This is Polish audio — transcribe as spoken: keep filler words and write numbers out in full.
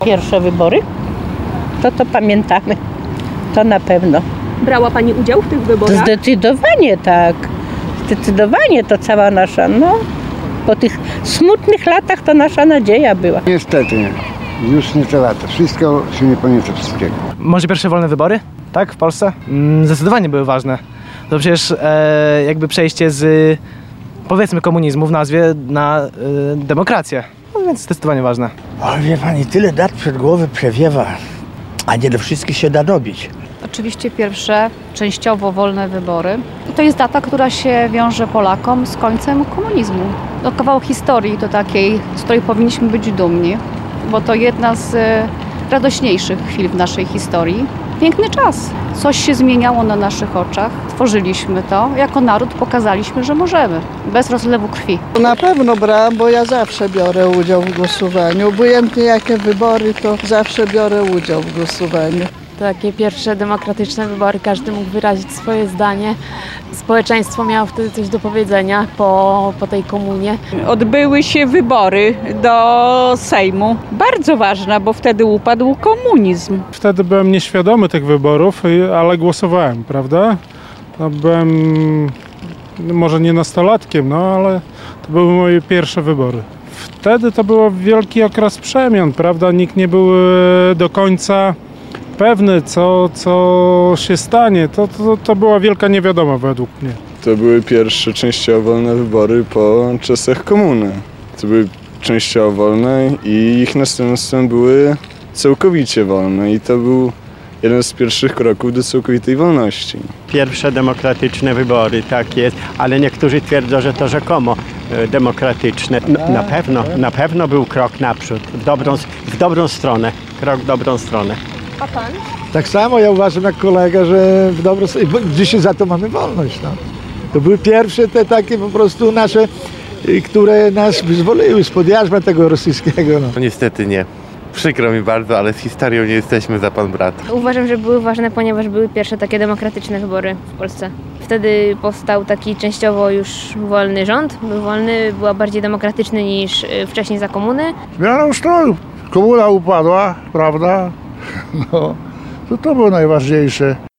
Pierwsze wybory? To to pamiętamy. To na pewno. Brała Pani udział w tych wyborach? Zdecydowanie tak. Zdecydowanie to cała nasza, no. Po tych smutnych latach to nasza nadzieja była. Niestety nie. Już nie te lata. Wszystko się nie pamięta wszystkiego. Może pierwsze wolne wybory? Tak, w Polsce? Mm, zdecydowanie były ważne. To przecież e, jakby przejście z, powiedzmy, komunizmu w nazwie na e, demokrację. No więc zdecydowanie ważne. Ale wie pani, tyle dat przed głowę przewiewa, a nie do wszystkich się da dobić. Oczywiście pierwsze częściowo wolne wybory. I to jest data, która się wiąże Polakom z końcem komunizmu. To kawał historii to takiej, z której powinniśmy być dumni, bo to jedna z radośniejszych chwil w naszej historii. Piękny czas. Coś się zmieniało na naszych oczach. Tworzyliśmy to. Jako naród pokazaliśmy, że możemy. Bez rozlewu krwi. Na pewno brałam, bo ja zawsze biorę udział w głosowaniu. Obojętnie jakie wybory, to zawsze biorę udział w głosowaniu. Takie pierwsze demokratyczne wybory, każdy mógł wyrazić swoje zdanie. Społeczeństwo miało wtedy coś do powiedzenia po, po tej komunie. Odbyły się wybory do Sejmu. Bardzo ważna, bo wtedy upadł komunizm. Wtedy byłem nieświadomy tych wyborów, ale głosowałem, prawda? No, byłem może nie nastolatkiem, no ale to były moje pierwsze wybory. Wtedy to był wielki okres przemian, prawda? Nikt nie był do końca pewny, co, co się stanie. To, to, to była wielka niewiadoma według mnie. To były pierwsze częściowo wolne wybory po czasach komuny. To były częściowo wolne i ich następstwem były całkowicie wolne i to był jeden z pierwszych kroków do całkowitej wolności. Pierwsze demokratyczne wybory, tak jest, ale niektórzy twierdzą, że to rzekomo demokratyczne. No, na pewno, na pewno był krok naprzód, w dobrą, w dobrą stronę, krok w dobrą stronę. A Pan? Tak samo ja uważam jak kolega, że w dobrą stronę, bo dzisiaj za to mamy wolność. No. To były pierwsze te takie po prostu nasze, które nas wyzwoliły spod jarzma tego rosyjskiego. No. No niestety nie. Przykro mi bardzo, ale z historią nie jesteśmy za pan brat. Uważam, że były ważne, ponieważ były pierwsze takie demokratyczne wybory w Polsce. Wtedy powstał taki częściowo już wolny rząd. Był wolny, była bardziej demokratyczny niż wcześniej za komuny. Zmiana ustroju. Komuna upadła, prawda? No, to to było najważniejsze.